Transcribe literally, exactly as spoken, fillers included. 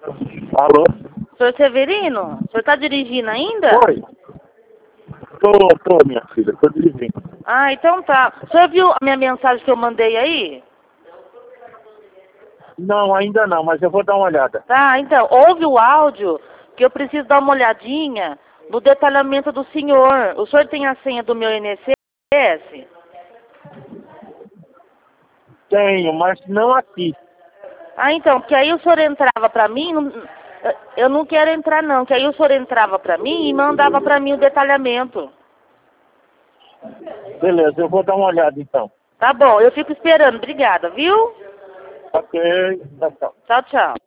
Alô? Senhor Severino, o senhor está dirigindo ainda? Oi. Tô, tô, minha filha, tô dirigindo. Ah, então tá. O senhor viu a minha mensagem que eu mandei aí? Não, ainda não, mas eu vou dar uma olhada. Tá, então, ouve o áudio que eu preciso dar uma olhadinha no detalhamento do senhor. O senhor tem a senha do meu I N S S? Tenho, mas não aqui. Ah, então, que aí o senhor entrava pra mim, não- eu não quero entrar não, que aí o senhor entrava pra mim e mandava pra mim o detalhamento. Beleza, eu vou dar uma olhada então. Tá bom, eu fico esperando, obrigada, viu? Ok, tchau, tchau. Tchau, tchau.